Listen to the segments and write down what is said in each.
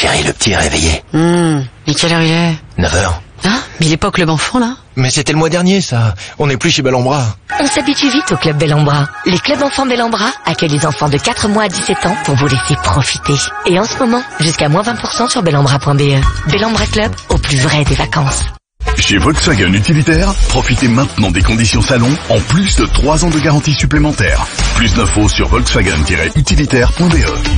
Chérie, le petit est réveillé. Mais quelle heure il est? 9h. Hein? Mais il est pas au club enfant, là? Mais c'était le mois dernier, ça. On n'est plus chez Bellambra. On s'habitue vite au club Bellambra. Les clubs enfants Bellambra accueillent les enfants de 4 mois à 17 ans pour vous laisser profiter. Et en ce moment, jusqu'à moins 20% sur bellambra.be. Bellambra Club, au plus vrai des vacances. Chez Volkswagen Utilitaire, profitez maintenant des conditions salon en plus de 3 ans de garantie supplémentaire. Plus d'infos sur volkswagen-utilitaire.be.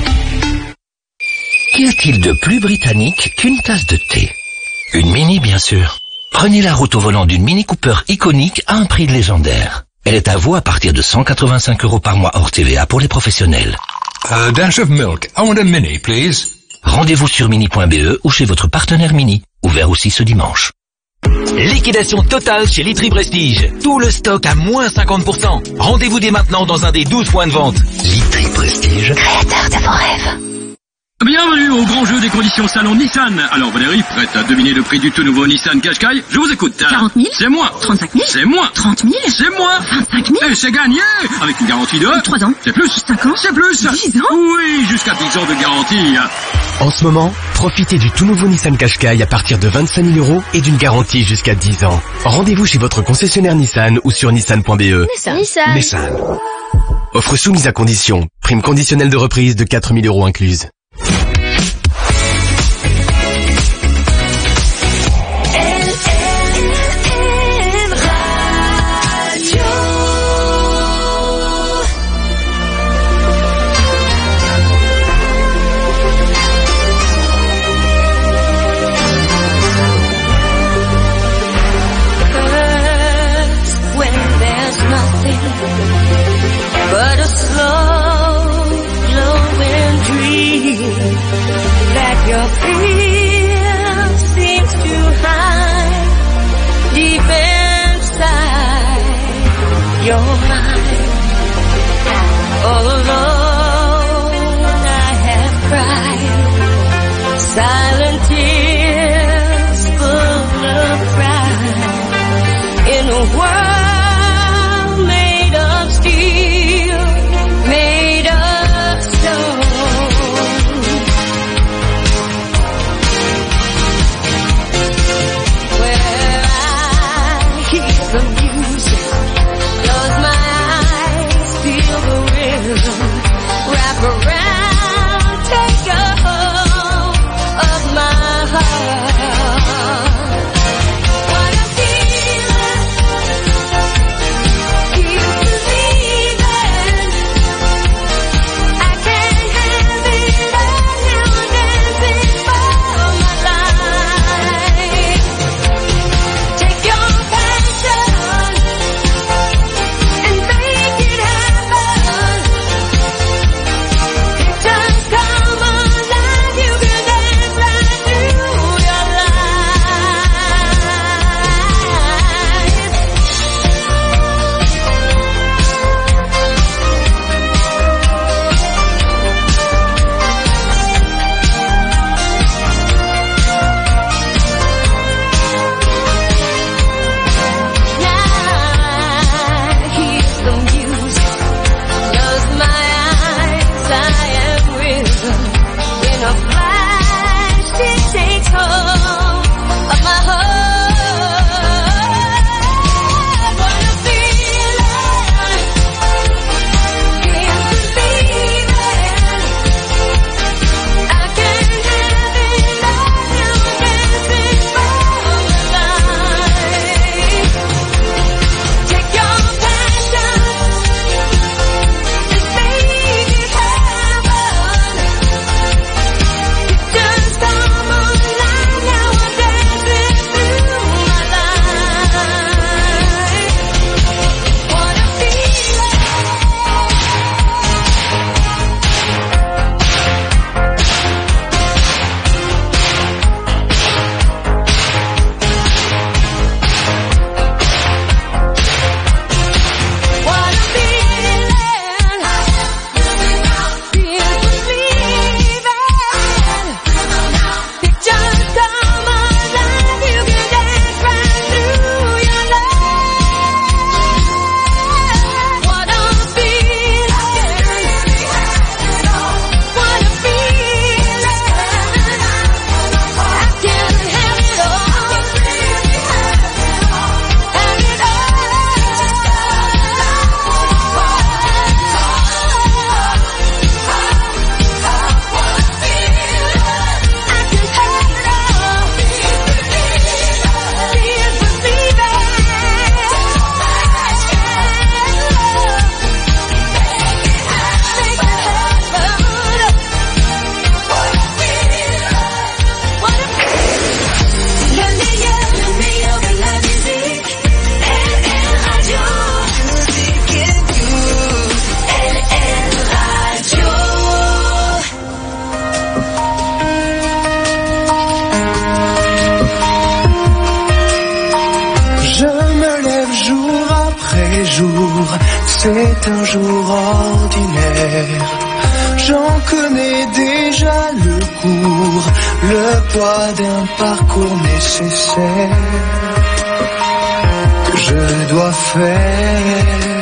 Qu'y a-t-il de plus britannique qu'une tasse de thé? Une Mini, bien sûr. Prenez la route au volant d'une Mini Cooper iconique à un prix légendaire. Elle est à vous à partir de 185 € par mois hors TVA pour les professionnels. A dash of milk. I want a Mini, please. Rendez-vous sur mini.be ou chez votre partenaire Mini, ouvert aussi ce dimanche. Liquidation totale chez Litry Prestige. Tout le stock à moins 50%. Rendez-vous dès maintenant dans un des 12 points de vente. Litry Prestige. Créateur de vos rêves. Bienvenue au grand jeu des conditions salon Nissan. Alors Valérie, prête à deviner le prix du tout nouveau Nissan Qashqai? Je vous écoute. 40 000. C'est moi. 35 000. C'est moi. 30 000. C'est moi. 25 000. Et c'est gagné. Avec une garantie de 3 ans. C'est plus. 5 ans. C'est plus. 10 ans. Oui, jusqu'à 10 ans de garantie. En ce moment, profitez du tout nouveau Nissan Qashqai à partir de 25 000 € et d'une garantie jusqu'à 10 ans. Rendez-vous chez votre concessionnaire Nissan ou sur nissan.be. Nissan. Offre soumise à condition. Prime conditionnelle de reprise de 4 000 € incluse. But a slow glowing dream that your fear seems to hide deep inside your mind. All alone I have cried silent tears full of pride in a world the music, close my eyes, feel the rhythm. c'est un jour ordinaire. J'en connais déjà le cours, le poids d'un parcours nécessaire que je dois faire.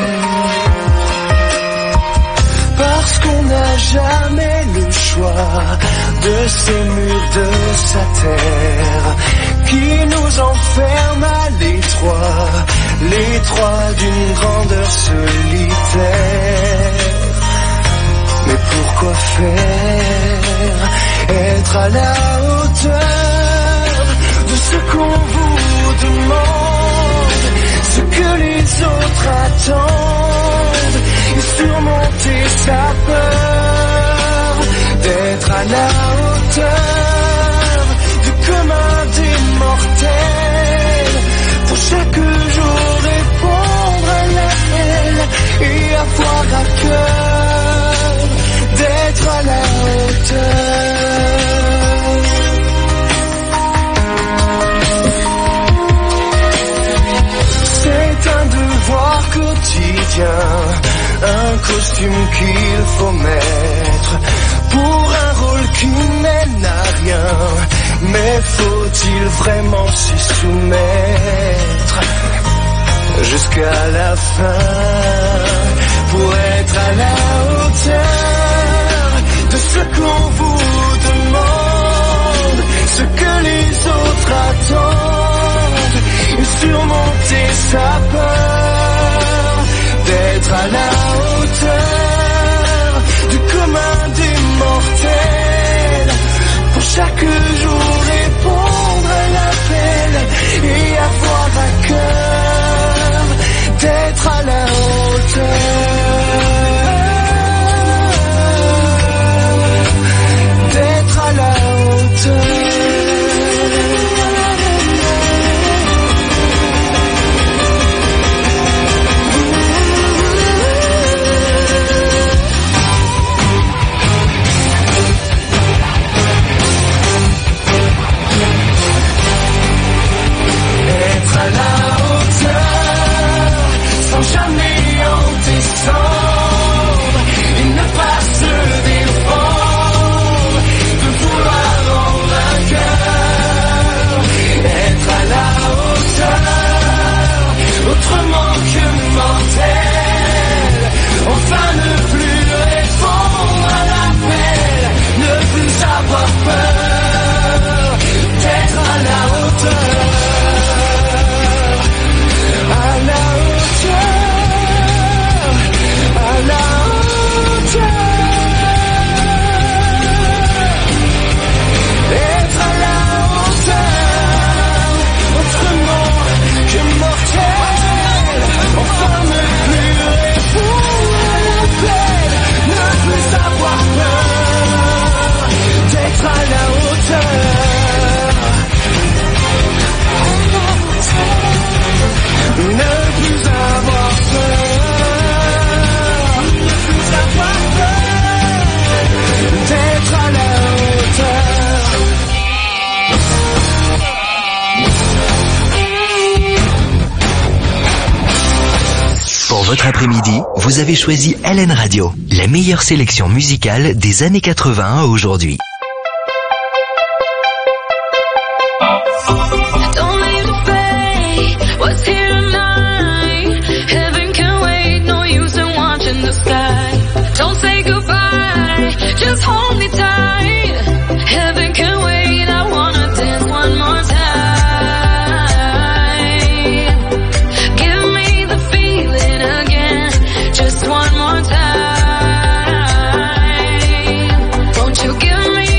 Parce qu'on n'a jamais le choix de ces murs de sa terre qui nous enferment à l'étroit d'une grandeur solitaire. Mais pourquoi faire? Être à la hauteur de ce qu'on vous demande, ce que les autres attendent, et surmonter sa peur d'être à la hauteur du commun des mortels. Pour chaque jour répondre à l'appel et avoir à cœur d'être à la hauteur. C'est un devoir quotidien, un costume qu'il faut mettre pour un rôle qui mène à rien. Mais faut-il vraiment s'y soumettre jusqu'à la fin pour être à la hauteur de ce qu'on vous demande, ce que les autres attendent, et surmonter sa peur d'être à la hauteur du commun des mortels. Pour chaque jour répondre à l'appel et avoir à cœur d'être à la hauteur. D'être à la hauteur. Jamais en descendre et ne pas se défendre, de vouloir en vainqueur, être à la hauteur, autrement que mortel, enfin ne plus répondre à l'appel, ne plus avoir peur, d'être à la hauteur, à la hauteur. Pour votre après-midi, vous avez choisi LN Radio, la meilleure sélection musicale des années 80 à aujourd'hui. Just hold me tight. Heaven can wait. I wanna dance one more time. Give me the feeling again, just one more time. Won't you give me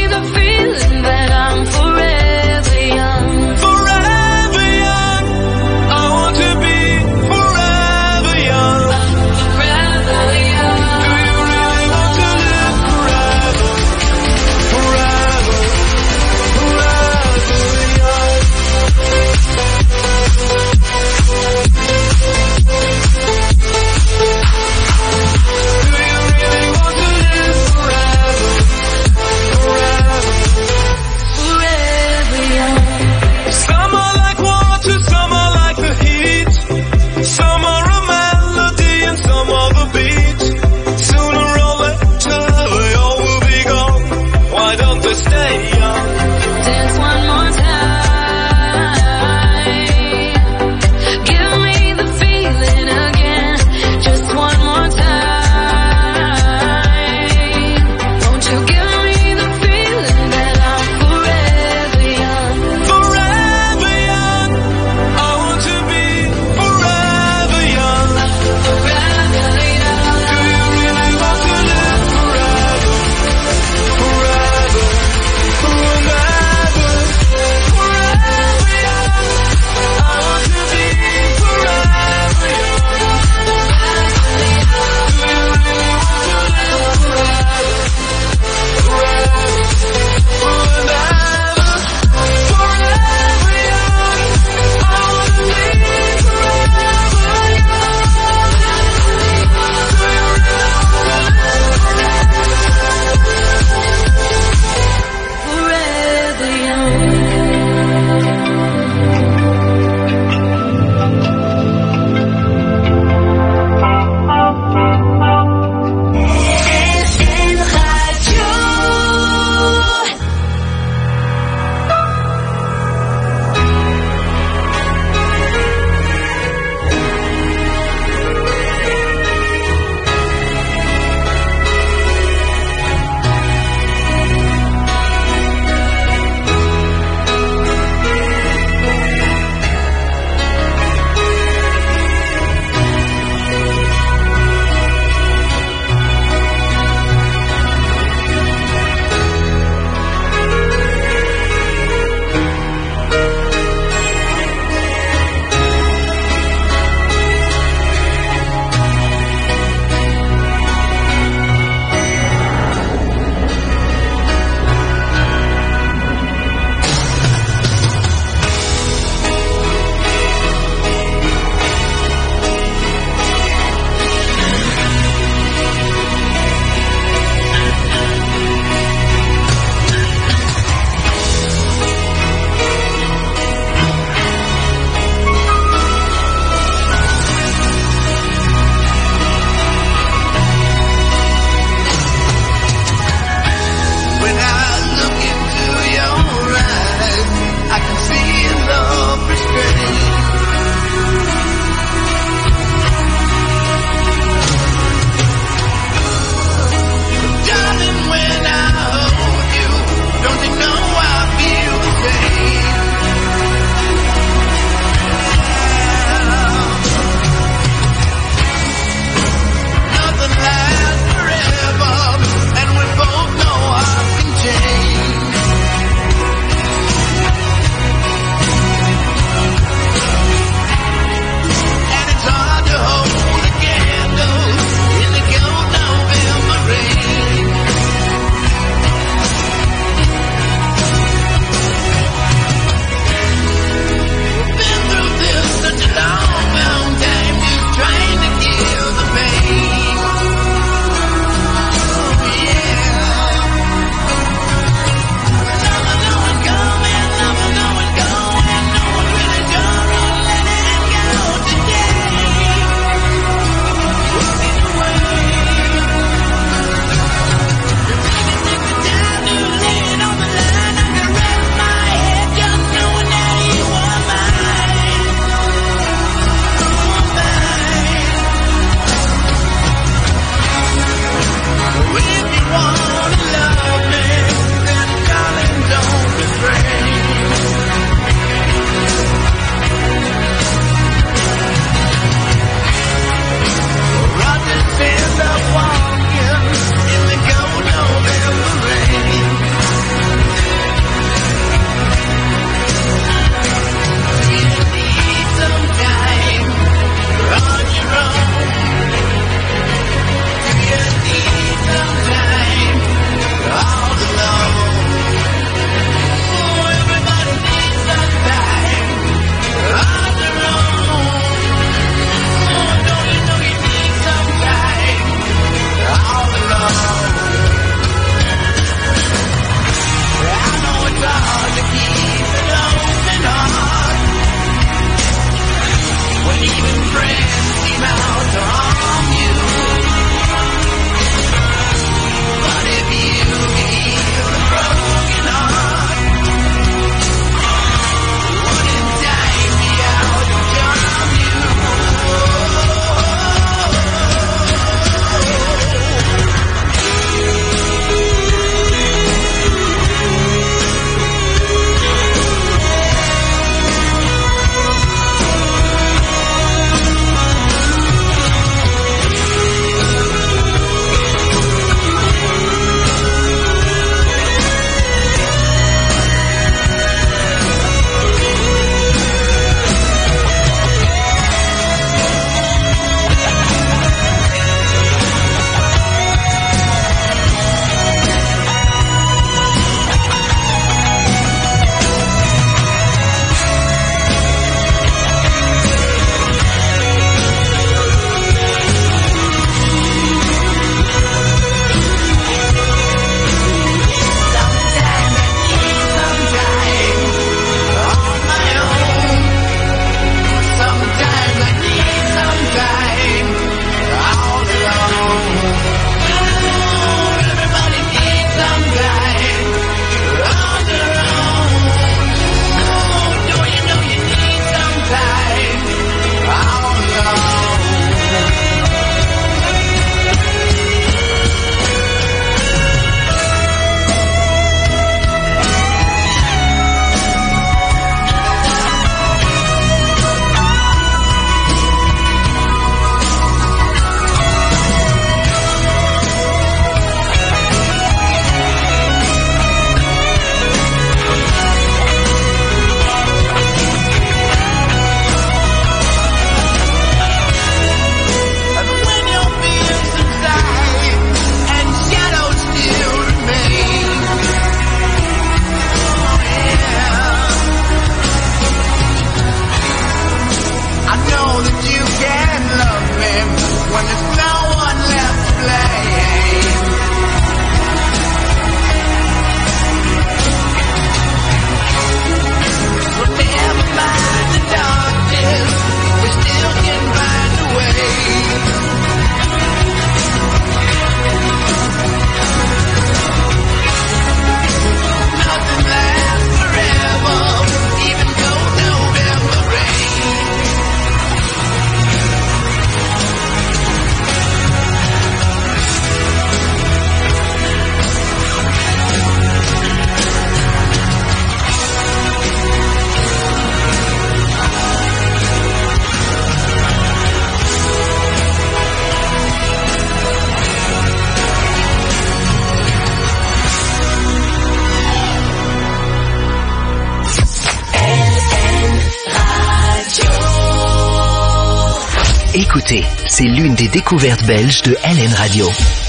écouter. C'est l'une des découvertes belges de LN Radio.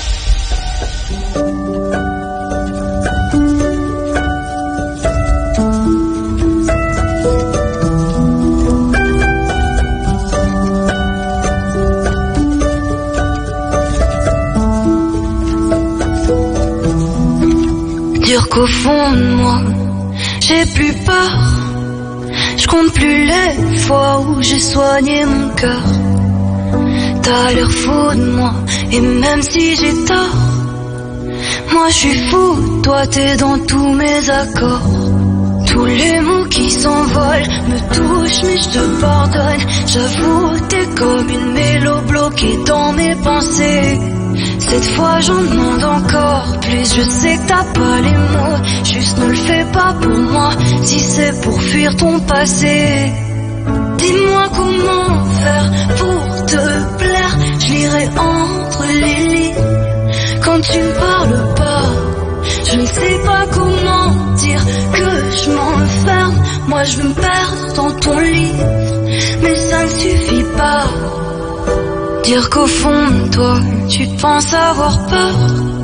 Dire qu'au fond de moi, j'ai plus peur. Je compte plus les fois où j'ai soigné mon cœur. T'as l'air fou de moi, et même si j'ai tort, moi je suis fou, toi t'es dans tous mes accords. Tous les mots qui s'envolent me touchent, mais je te pardonne. J'avoue, t'es comme une mélo bloquée dans mes pensées. Cette fois j'en demande encore plus. Je sais que t'as pas les mots, juste ne le fais pas pour moi. Si c'est pour fuir ton passé, dis-moi comment faire pour te plaire. Je lirai entre les lignes quand tu ne parles pas. Je ne sais pas comment dire que je m'enferme. Moi je veux me perdre dans ton livre, mais ça ne suffit pas. Dire qu'au fond de toi, tu penses avoir peur,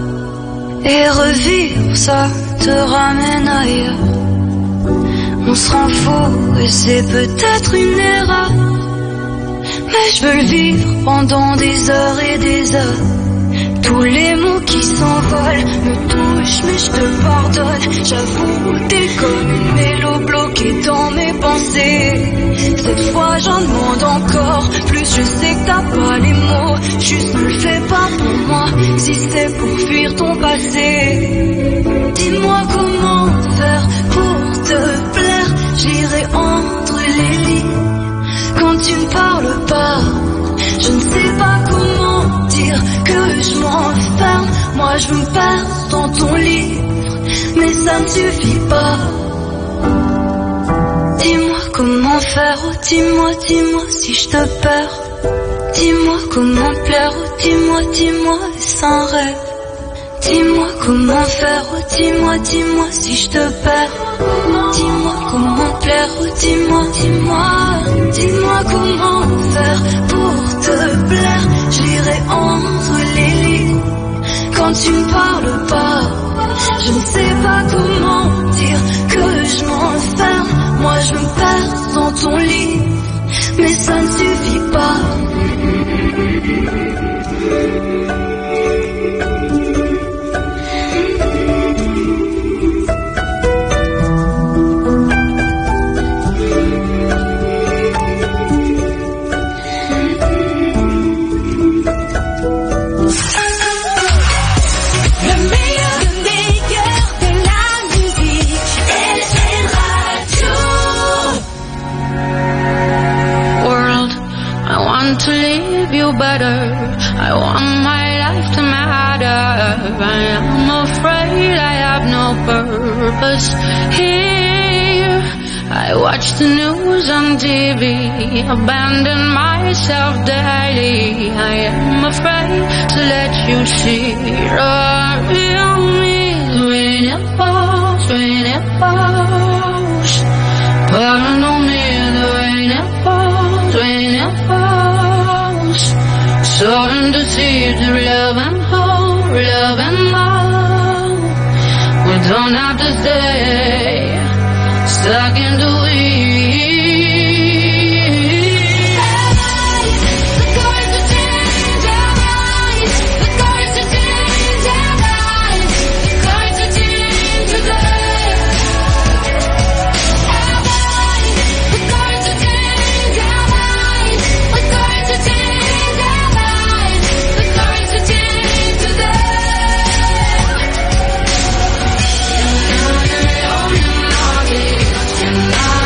et revivre ça te ramène ailleurs. On se rend fou et c'est peut-être une erreur, mais je veux le vivre pendant des heures et des heures. Tous les mots qui s'envolent me touchent, mais je te pardonne. J'avoue, t'es comme une mélo bloquée dans mes pensées. Cette fois j'en demande encore plus. Je sais que t'as pas les mots, juste ne le fais pas pour moi. Si c'est pour fuir ton passé, dis-moi comment faire pour te plaire. J'irai entre les lignes quand tu ne parles pas. Je ne sais pas comment dire que je m'enferme. Moi je me perds dans ton livre, mais ça ne suffit pas. Dis-moi comment faire, oh dis-moi, dis-moi si je te perds. Dis-moi comment plaire, oh dis-moi, dis-moi sans rêve. Dis-moi comment faire, oh dis-moi, dis-moi si je te perds. Dis-moi comment plaire, oh dis-moi, dis-moi. Dis-moi comment faire pour te plaire. Je lirai entre les lignes quand tu ne parles pas. Je ne sais pas comment dire que je m'enferme. Moi je me perds dans ton livre, mais ça ne suffit pas. To leave you better, I want my life to matter. I am afraid I have no purpose here. I watch the news on TV, abandon myself daily. I am afraid to let you see the real me. When it falls, when it falls, pardon me, the rain it falls, when it falls. Sowing the seeds of love and hope, love and love. We don't have to stay stuck in the weeds. We're going to change our minds. We're going to change our minds. We're going to change today. Our minds. We're going to change our minds. We're going to change our minds. We're going to change today. And now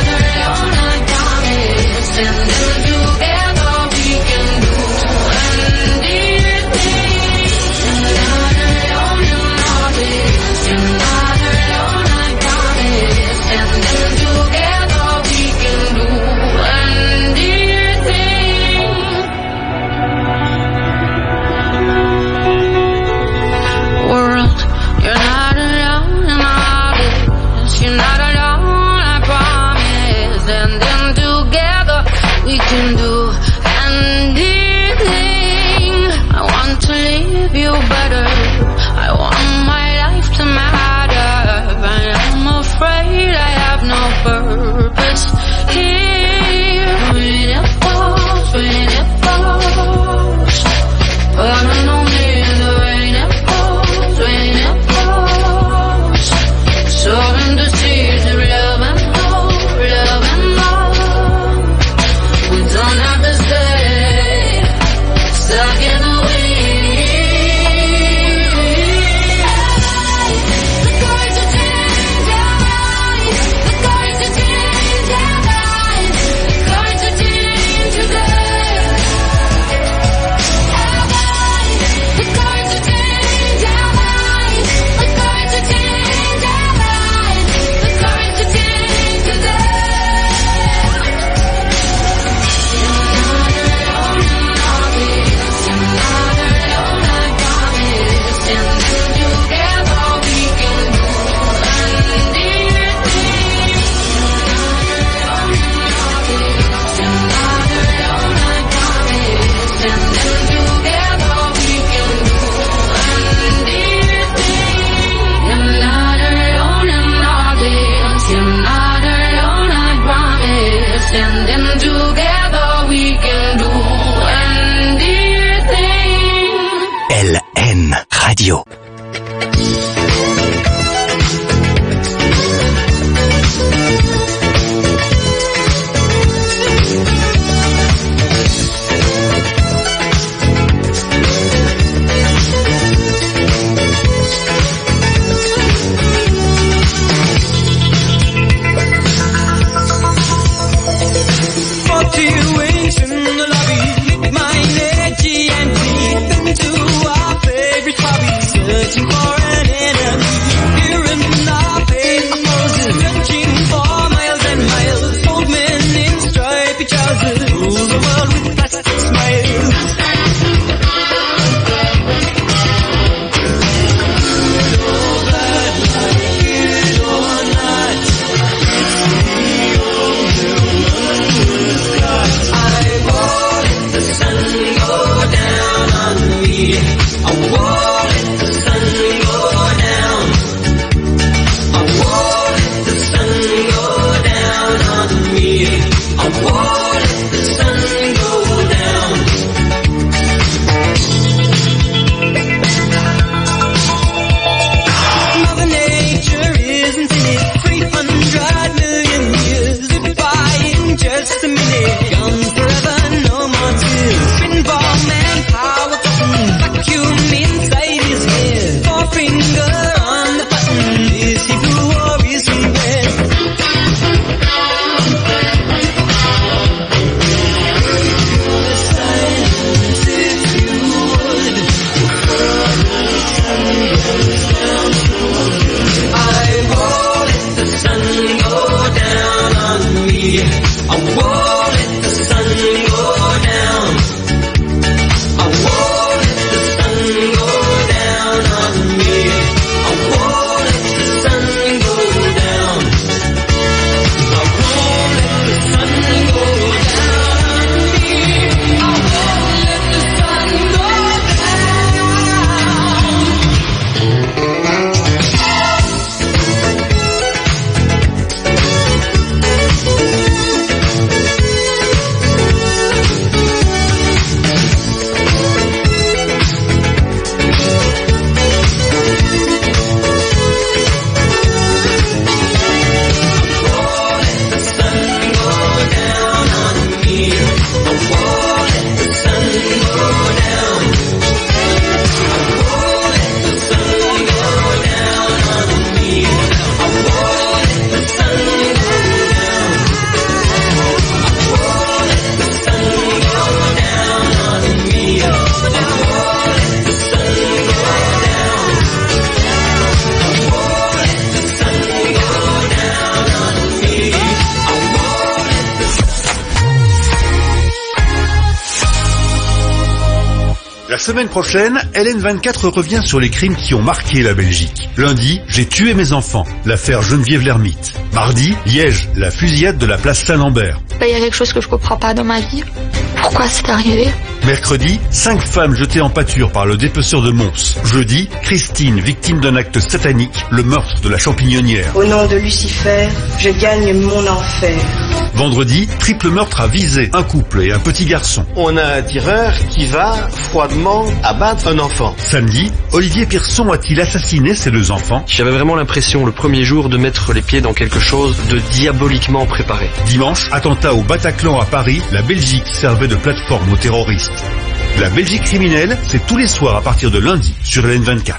semaine prochaine, LN24 revient sur les crimes qui ont marqué la Belgique. Lundi, j'ai tué mes enfants, l'affaire Geneviève l'Ermite. Mardi, Liège, la fusillade de la place Saint-Lambert. Il y a quelque chose que je comprends pas dans ma vie. Pourquoi c'est arrivé? Mercredi, 5 femmes jetées en pâture par le dépeceur de Mons. Jeudi, Christine, victime d'un acte satanique, le meurtre de la champignonnière. Au nom de Lucifer, je gagne mon enfer. Vendredi, triple meurtre à Visé, un couple et un petit garçon. On a un tireur qui va froidement abattre un enfant. Samedi, Olivier Pierson a-t-il assassiné ses 2 enfants? J'avais vraiment l'impression le premier jour de mettre les pieds dans quelque chose de diaboliquement préparé. Dimanche, attentat au Bataclan à Paris, la Belgique servait de plateforme aux terroristes. La Belgique criminelle, c'est tous les soirs à partir de lundi sur LN24.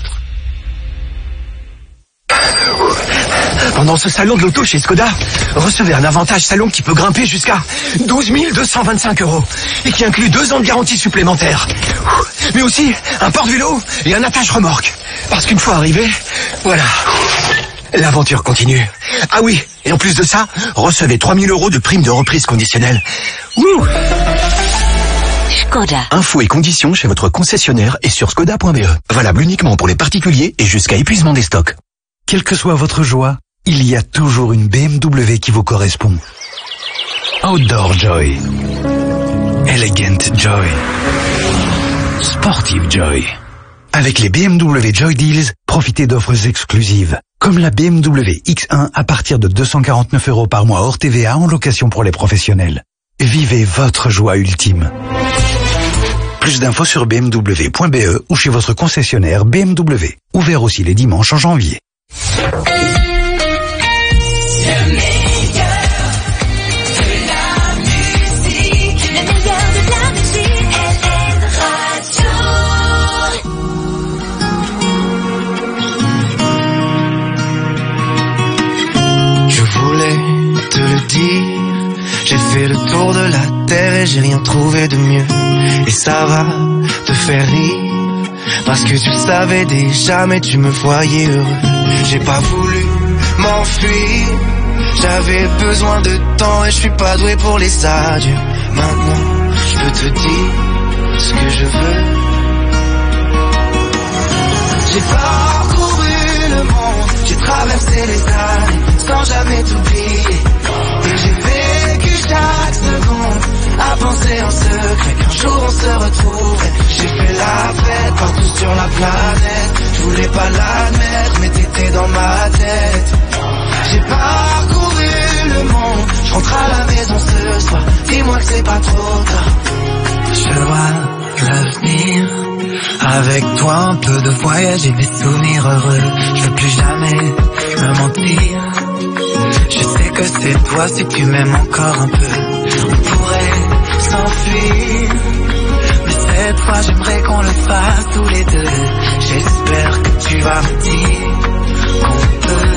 Pendant ce salon de l'auto chez Skoda, recevez un avantage salon qui peut grimper jusqu'à 12 225 € et qui inclut 2 ans de garantie supplémentaire. Mais aussi un porte-vélo et un attache-remorque. Parce qu'une fois arrivé, voilà, l'aventure continue. Ah oui, et en plus de ça, recevez 3 000 € de prime de reprise conditionnelle. Wouh! Skoda. Infos et conditions chez votre concessionnaire et sur skoda.be. Valable uniquement pour les particuliers et jusqu'à épuisement des stocks. Quelle que soit votre joie, il y a toujours une BMW qui vous correspond. Outdoor Joy. Elegant Joy. Sportive Joy. Avec les BMW Joy Deals, profitez d'offres exclusives. Comme la BMW X1 à partir de 249 € par mois hors TVA en location pour les professionnels. Vivez votre joie ultime. Plus d'infos sur bmw.be ou chez votre concessionnaire BMW. Ouvert aussi les dimanches en janvier. Te le dire, j'ai fait le tour de la terre et j'ai rien trouvé de mieux. Et ça va te faire rire, parce que tu le savais déjà mais tu me voyais heureux. J'ai pas voulu m'enfuir, j'avais besoin de temps et je suis pas doué pour les adieux. Maintenant je peux te dire ce que je veux. J'ai parcouru le monde, j'ai traversé les années sans jamais t'oublier. Et j'ai vécu chaque seconde à penser en secret qu'un jour on se retrouverait. J'ai fait la fête partout sur la planète. Je voulais pas l'admettre mais t'étais dans ma tête. J'ai parcouru le monde, je rentre à la maison ce soir. Dis-moi que c'est pas trop tard. Je vois l'avenir avec toi, un peu de voyage et des souvenirs heureux. Je veux plus jamais me mentir. Je sais que c'est toi si tu m'aimes encore un peu. On pourrait s'enfuir, mais cette fois j'aimerais qu'on le fasse tous les deux. J'espère que tu vas me dire qu'on peut.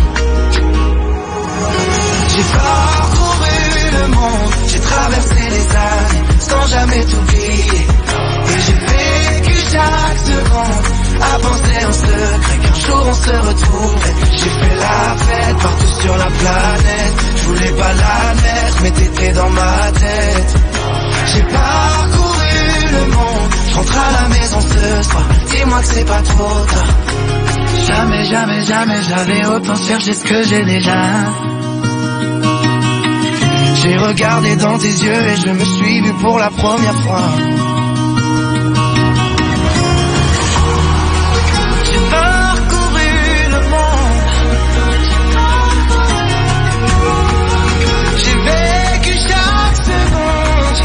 J'ai parcouru le monde, j'ai traversé les années sans jamais t'oublier. Et j'ai vécu chaque seconde à penser en secret qu'un jour on se retrouverait. J'ai fait la fête partout sur la planète. Je voulais pas l'admettre mais t'étais dans ma tête. J'ai parcouru le monde, je rentre à la maison ce soir. Dis-moi que c'est pas trop tard. Jamais, jamais, jamais j'avais autant cherché ce que j'ai déjà. J'ai regardé dans tes yeux et je me suis vu pour la première fois. J'ai parcouru le monde, j'ai vécu chaque seconde.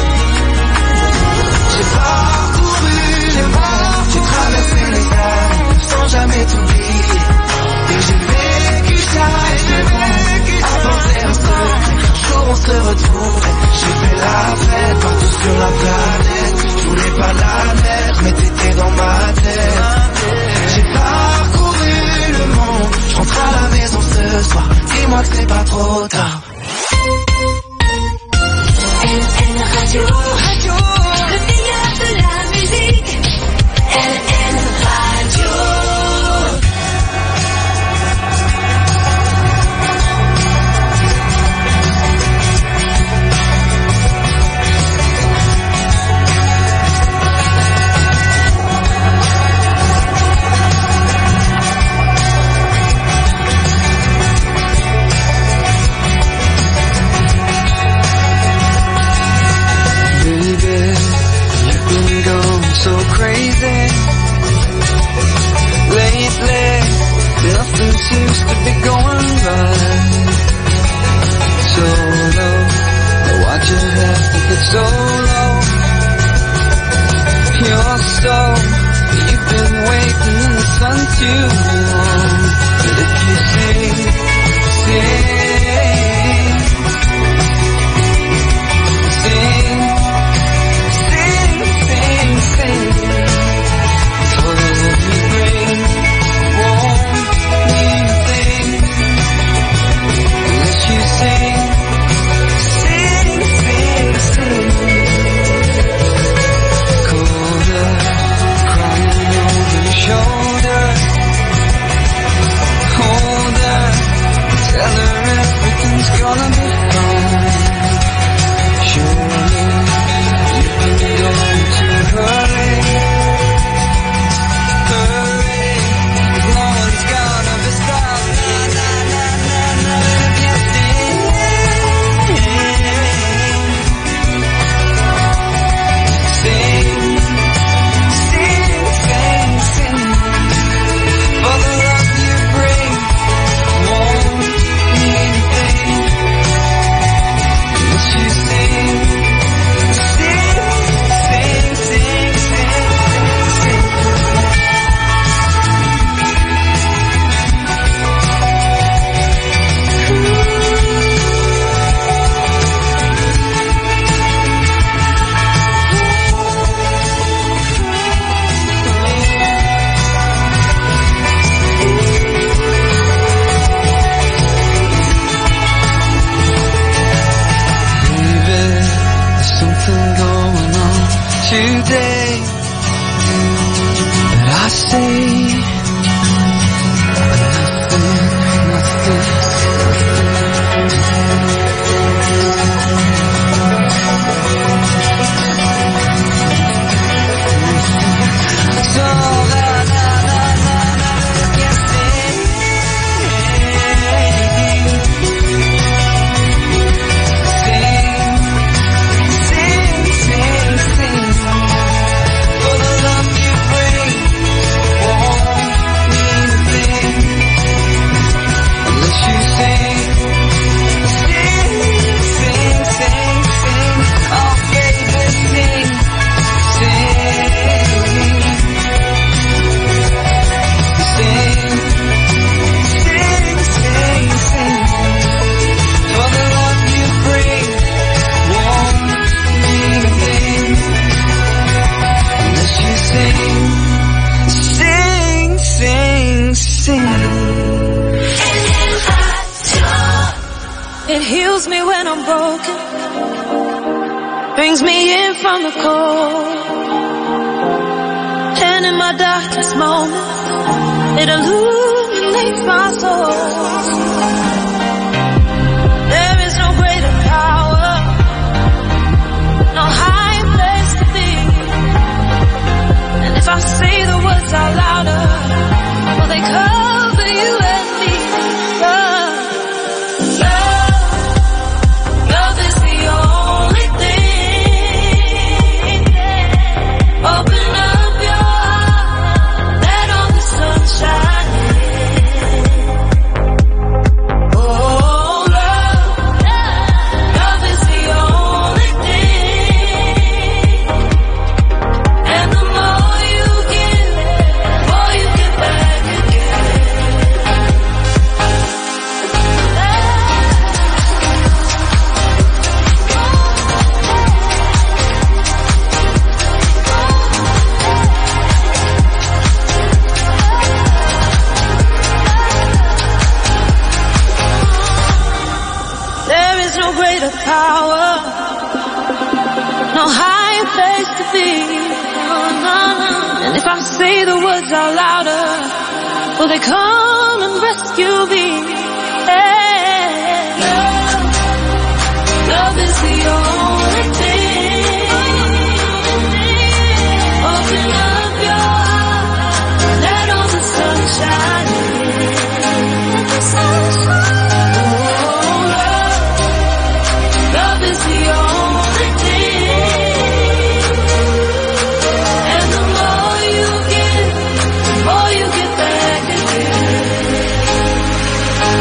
J'ai parcouru les morts, j'ai traversé les années sans jamais t'oublier. Et j'ai vécu chaque seconde à penser en secret. On se retrouve, j'ai fait la fête partout sur la planète. too warm. But if you sing, sing, sing, sing, sing, sing, for the love you bring won't mean a thing unless you sing, sing, sing, sing. Colder, crying over your shoulder. Hold her, tell her everything's gonna be fine. Surely you've been going to hurry, hurry. No one's gonna be stopped. Na na na na na. If you sing, sing, sing, sing, sing. For the love you bring won't mean a thing unless you sing, sing, sing, sing, sing, sing. Baby, there's something going on today that I see. So na na na na na, you sing, sing, sing, sing. For the love you bring won't mean a thing unless you sing, sing, sing, sing, sing. Oh baby, sing, sing, sing, sing, sing, sing. For the love you bring won't mean a thing unless you sing, sing, sing, sing. It heals me when I'm broken, brings me in from the cold, and in my darkest moments, it illuminates my soul. There is no greater power, no higher place to be, and if I say the words out louder, will they cover you and me? Love is the only thing. Open up your heart, let all the sunshine in. Oh, love is the only thing. And the more you give, the more you get back again. There is no greater power, no higher place to be. And if I say the words out louder, will they come and rescue me? Hey. Love is the only thing. Open up your heart, let all the sunshine in. Love is the only thing. And the more you give, the more you get back again.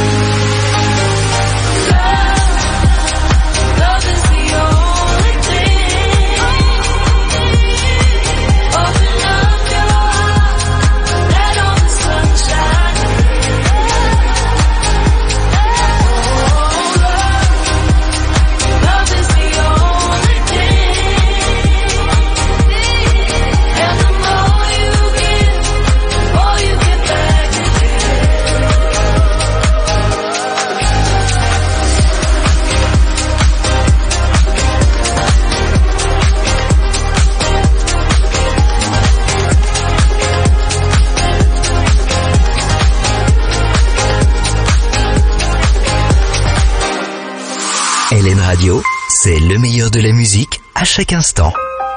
Radio, c'est le meilleur de la musique à chaque instant.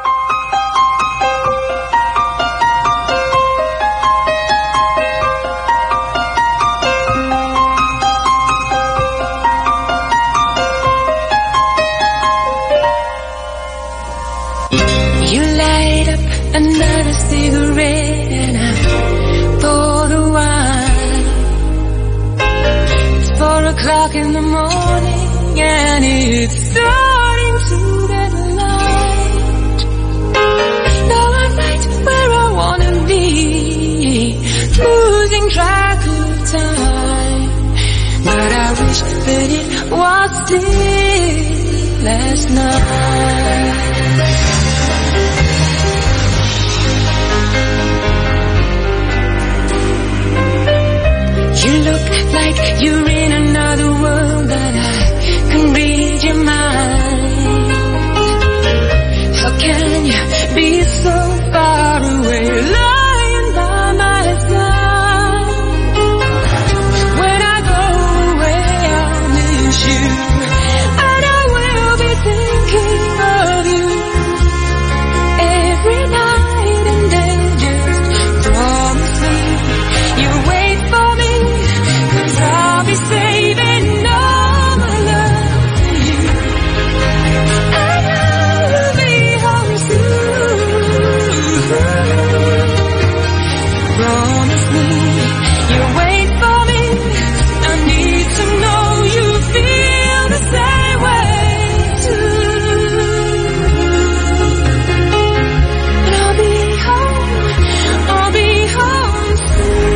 You light up another cigarette and I pour the wine. It's 4 o'clock in the morning and it's starting to get light. Now I'm right where I wanna be, losing track of time. But I wish that it was still last night. You look like you're in another world, but I can read your mind. How can you be so far away, lying by my side? When I go away, I'll miss you, and I will be thinking of you every night and day. Just promise me you'll wait for me. I'll be saving all my love for you, and I'll be home soon. Promise me you'll wait for me. I need to know you feel the same way too. And I'll be home soon.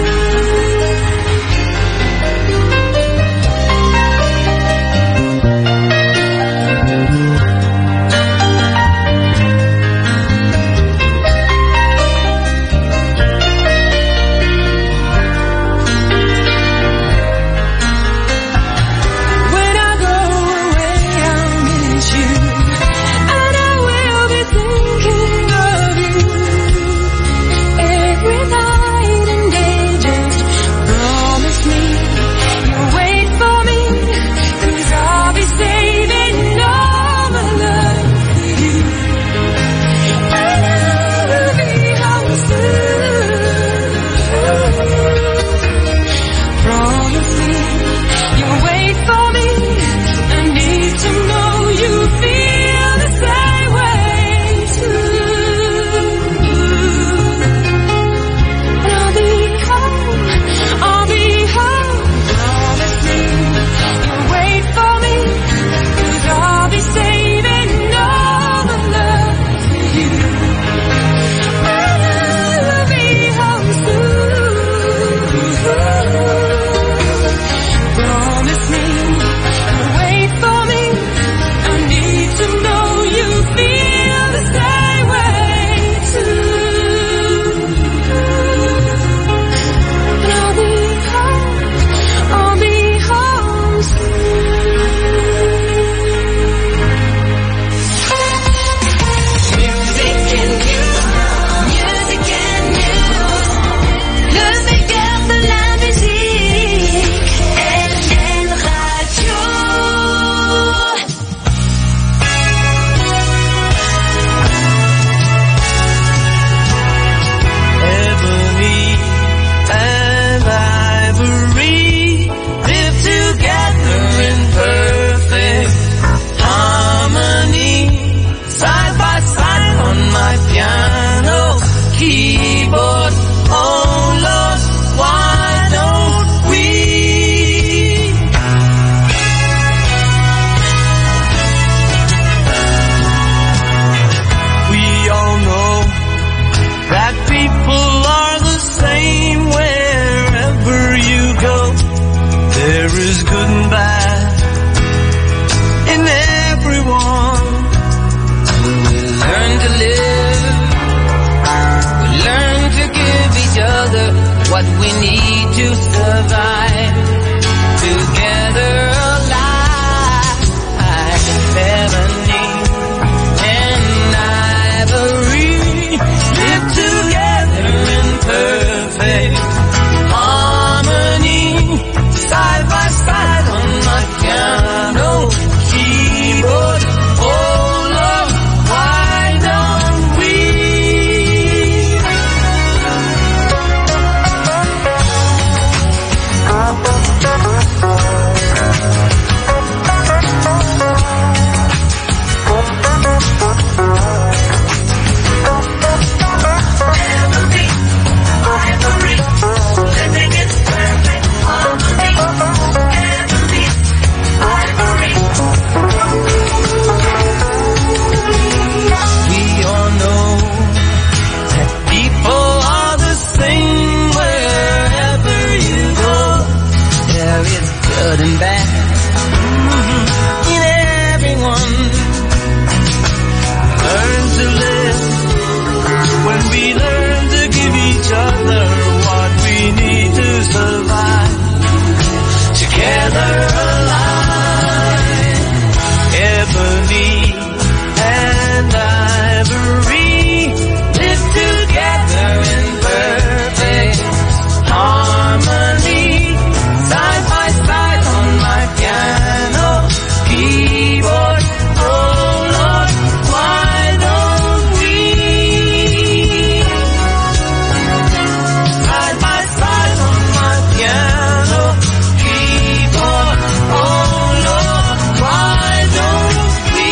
What we need to survive together alive. Ebony and ivory live together in perfect harmony, side by side on my piano keyboard. and bad in everyone. Learn to live when we learn to give each other what we need to survive. Together alive, ebony and ivory live together in perfect harmony, side by side on my piano keyboard. Oh Lord, why don't we side by side on my piano keyboard? Oh Lord, why don't we?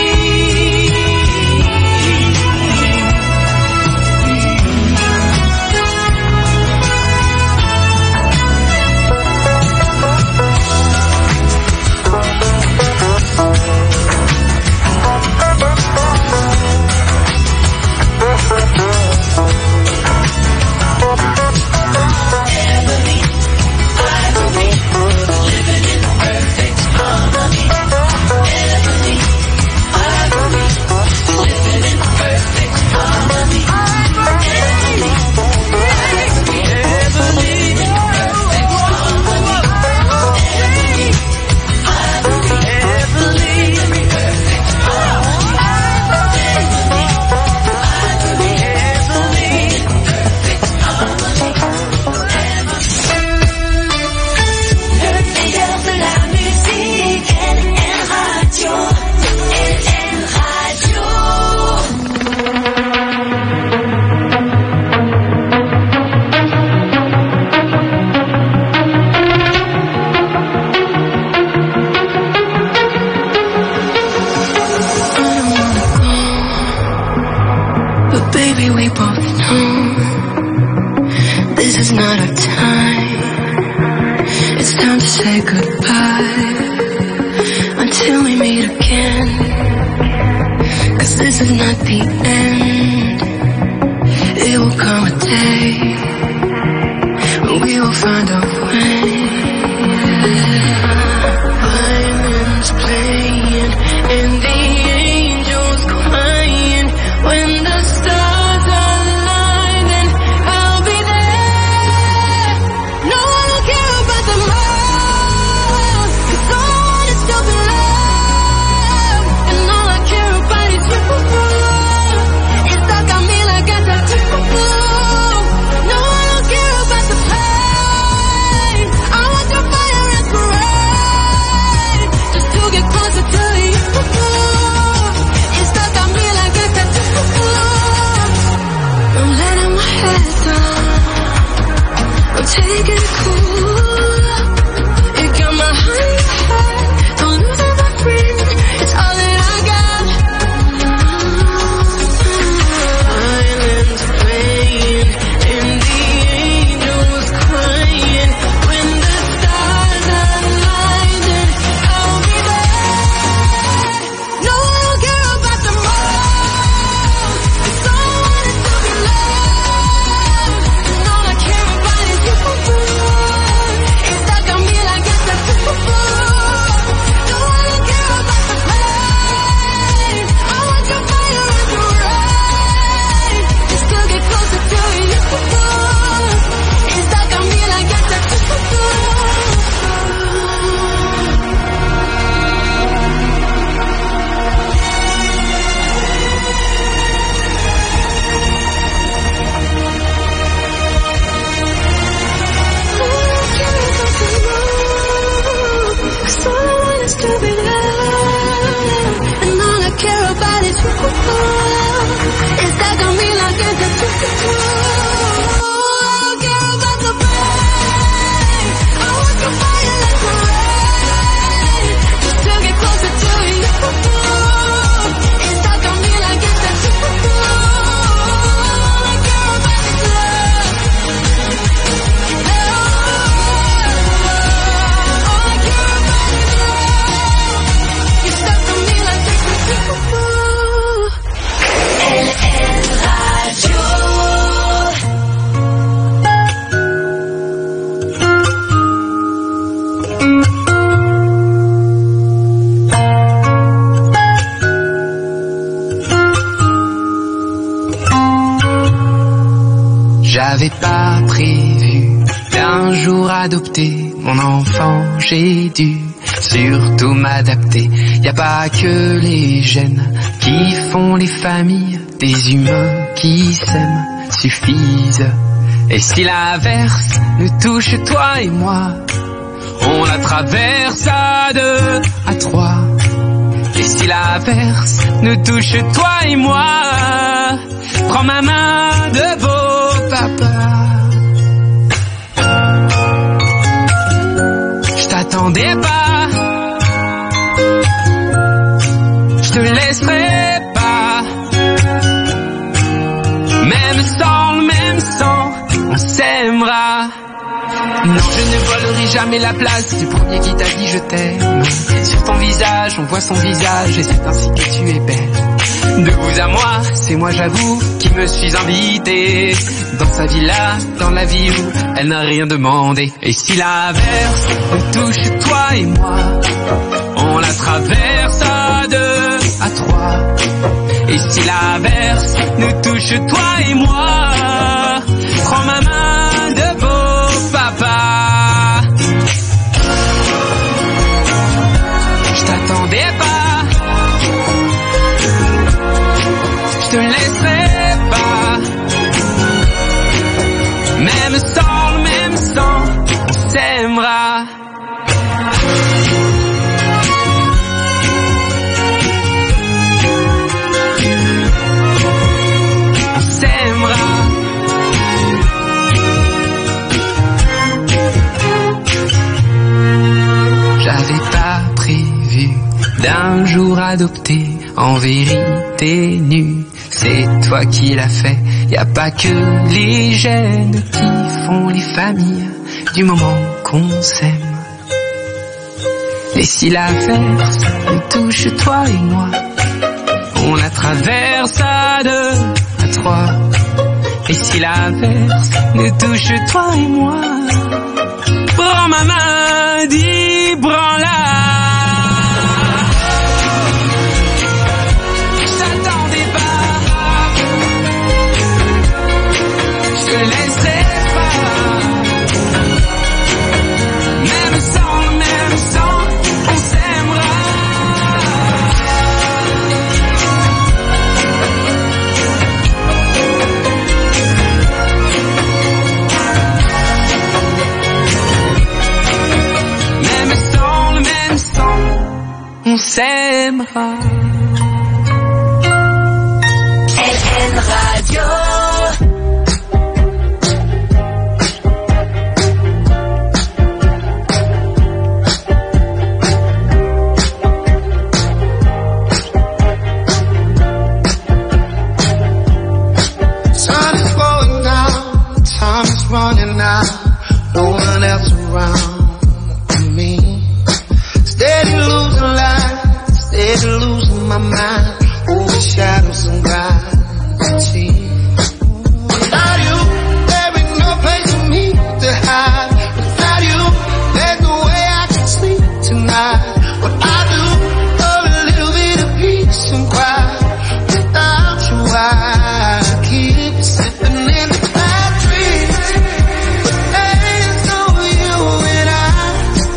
But baby, we both know this is not our time. It's time to say goodbye until we meet again. 'Cause this is not the end. It will come a day when we will find a way. Violins playing and the angels crying. When the stars align, then I'll be there. No, I don't care about the love, 'cause all I want is to be loved. And all I care about is you. It's stuck on me like a tattoo. No, I don't care about the pain. I want your fire and parade, just to get closer to you. It's stuck on me like a tattoo. I'm letting my head down, I'm taking it cool. It got my honey high, don't lose all my friends, it's all that I got. Violins playing and the angels crying. When the stars align, then I'll be there. No, I don't care about the most, 'cause all I want is to be loved. And all I care about is you. It's stuck on me like a tattoo. No, I don't care about the pain. I want your fire and parade, just to get closer to you. It's stuck on me like a tattoo. Cause all I want is to be loved, and all I care about is you. It's stuck on me like a tattoo. I don't care about the pain. I want your fire like a rain, just to get closer to you. It's stuck on me like a tattoo. All I care about is love. All I care about is love. J'avais pas prévu d'un jour adopter mon enfant, j'ai dû surtout m'adapter. Y a pas que les gènes qui font les familles, des humains qui s'aiment suffisent. Et si l'averse nous touche toi et moi, on la traverse à 2, à 3. Et si l'averse nous touche toi et moi, prends ma main de beau papa. Je t'attendais pas, je te laisserai pas. Même sans le même sang, on s'aimera. Non, je ne volerai jamais la place du premier qui t'a dit je t'aime. Sur ton visage, on voit son visage et c'est ainsi que tu es belle. De vous à moi, c'est moi j'avoue qui me suis invité dans sa villa, dans la vie où elle n'a rien demandé. Et si l'averse nous touche toi et moi, on la traverse à 2, à 3. Et si l'averse nous touche toi et moi, prends ma main de beau papa. Je t'attendais pas, je te laisserai pas. Même sans le même sang, on s'aimera. On s'aimera. J'avais pas prévu d'un jour adopter en vérité nue. C'est toi qui l'as fait, y a pas que les gènes qui font les familles du moment qu'on s'aime. Et si l'averse nous touche toi et moi, on la traverse à 2, à 3. Et si l'averse nous touche toi et moi, prends ma main, dis prends-la. Je t'attendais pas, je te laisserai pas. Même sans le même sang, on s'aimera. Même sans le même sang, on s'aimera. LN Radio. Sun is going down, time is running out, no one else around me. Steady losing life, steady losing my mind, overshadow some gravity. Without you, there ain't no place for me to hide. Without you, there's no way I can sleep tonight. What I do for a little bit of peace and quiet. Without you, I keep sipping in the bad dreams. There's no you and I.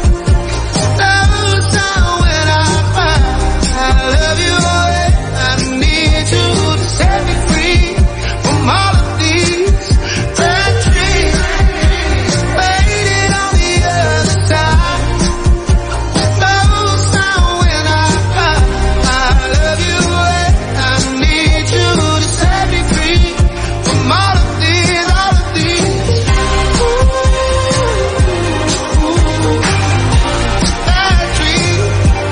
Love sound when I cry. I love you always. I need you to set me free from all of these bad dreams. Waiting on the other side. Love sound when I cry. I love you always. I need you to set me free from all of these, all of these. Bad dreams.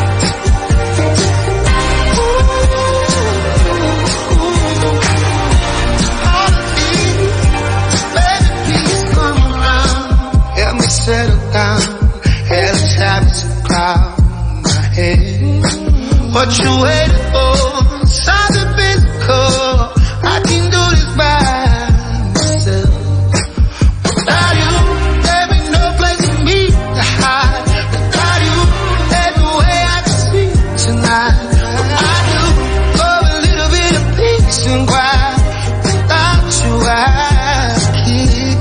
All of these. Baby, please come around. Help me settle down. Hell is habits of cloud my head. What you waiting for? Something physical. I can do this by myself. Without you, there ain't no place for me to hide. Without you, there's no way I can sleep tonight. I do for a little bit of peace and quiet. Without you, I keep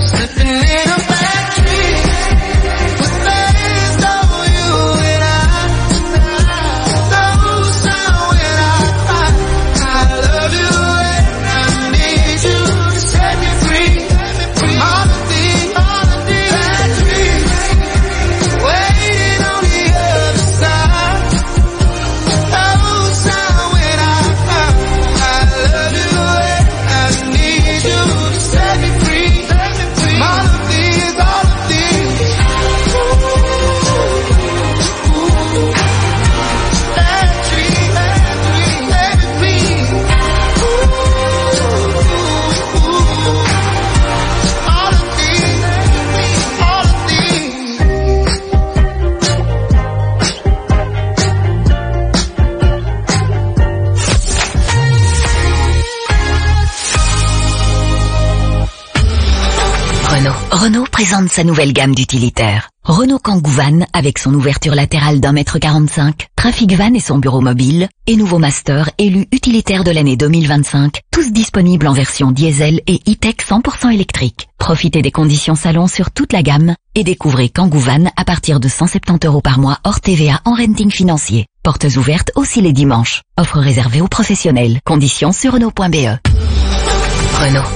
Renault présente sa nouvelle gamme d'utilitaires. Renault Kangoo Van avec son ouverture latérale d'1,45 m, Trafic Van et son bureau mobile, et nouveau Master élu utilitaire de l'année 2025, tous disponibles en version diesel et e-tech 100% électrique. Profitez des conditions salon sur toute la gamme et découvrez Kangoo Van à partir de 170 € par mois hors TVA en renting financier. Portes ouvertes aussi les dimanches. Offre réservée aux professionnels. Conditions sur Renault.be. Renault.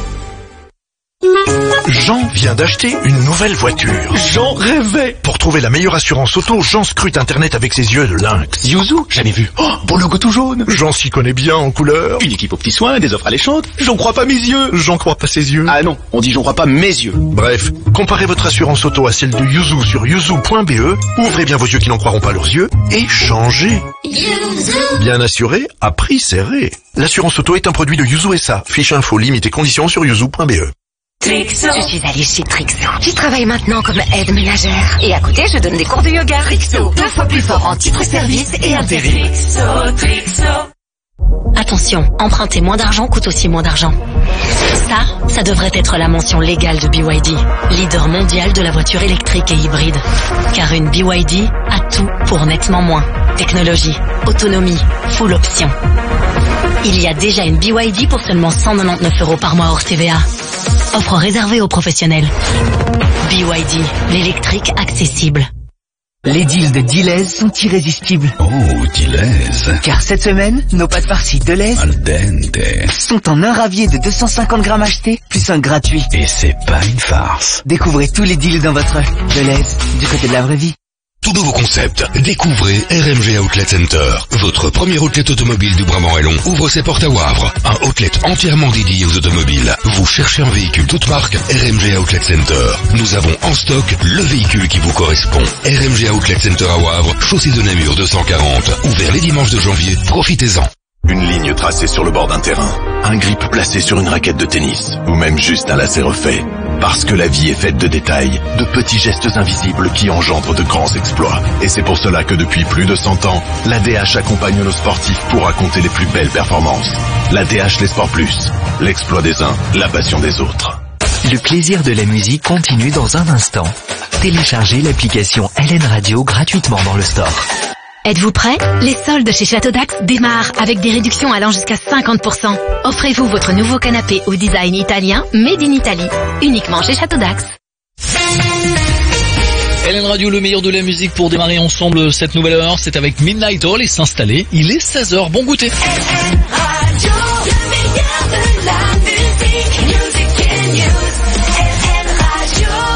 Jean vient d'acheter une nouvelle voiture. Jean rêvait. Pour trouver la meilleure assurance auto, Jean scrute Internet avec ses yeux de lynx. Yuzu, jamais vu. Oh, beau logo tout jaune. Jean s'y connaît bien en couleur. Une équipe aux petits soins, des offres alléchantes. J'en crois pas mes yeux. J'en crois pas ses yeux. Ah non, on dit j'en crois pas mes yeux. Bref, comparez votre assurance auto à celle de Yuzu sur yuzu.be. Ouvrez bien vos yeux qui n'en croiront pas leurs yeux et changez. Yuzu. Bien assuré, à prix serré. L'assurance auto est un produit de Yuzu SA. Fiche info, limite et conditions sur yuzu.be. Trixo. Je suis allée chez Trixo. J'y travaille maintenant comme aide ménagère. Et à côté, je donne des cours de yoga. Trixo, 2 fois plus fort en titre service et intérêt. Trixo. Attention, emprunter moins d'argent coûte aussi moins d'argent. Ça devrait être la mention légale de BYD, leader mondial de la voiture électrique et hybride. Car une BYD a tout pour nettement moins. Technologie, autonomie, full option. Il y a déjà une BYD pour seulement 199 € par mois hors TVA. Offre réservée aux professionnels. BYD, l'électrique accessible. Les deals de Deleuze sont irrésistibles. Oh, Deleuze. Car cette semaine, nos pâtes farcies Deleuze Al dente. sont en un ravier de 250 grammes achetés, plus un gratuit. Et c'est pas une farce. Découvrez tous les deals dans votre Deleuze, du côté de la vraie vie. Tout nouveau concept. Découvrez RMG Outlet Center. Votre premier outlet automobile du Brabant-Wallon ouvre ses portes à Wavre. Un outlet entièrement dédié aux automobiles. Vous cherchez un véhicule toute marque? RMG Outlet Center. Nous avons en stock le véhicule qui vous correspond. RMG Outlet Center à Wavre, chaussée de Namur 240. Ouvert les dimanches de janvier. Profitez-en. Une ligne tracée sur le bord d'un terrain, un grip placé sur une raquette de tennis, ou même juste un lacet refait. Parce que la vie est faite de détails, de petits gestes invisibles qui engendrent de grands exploits. Et c'est pour cela que depuis plus de 100 ans, l'ADH accompagne nos sportifs pour raconter les plus belles performances. L'ADH Les Sports Plus, l'exploit des uns, la passion des autres. Le plaisir de la musique continue dans un instant. Téléchargez l'application LN Radio gratuitement dans le store. Êtes-vous prêts? Les soldes chez Château d'Ax démarrent avec des réductions allant jusqu'à 50%. Offrez-vous votre nouveau canapé au design italien Made in Italy, uniquement chez Château d'Ax. LN Radio, le meilleur de la musique pour démarrer ensemble cette nouvelle heure. C'est avec Midnight Oil et s'installer. Il est 16h, bon goûter.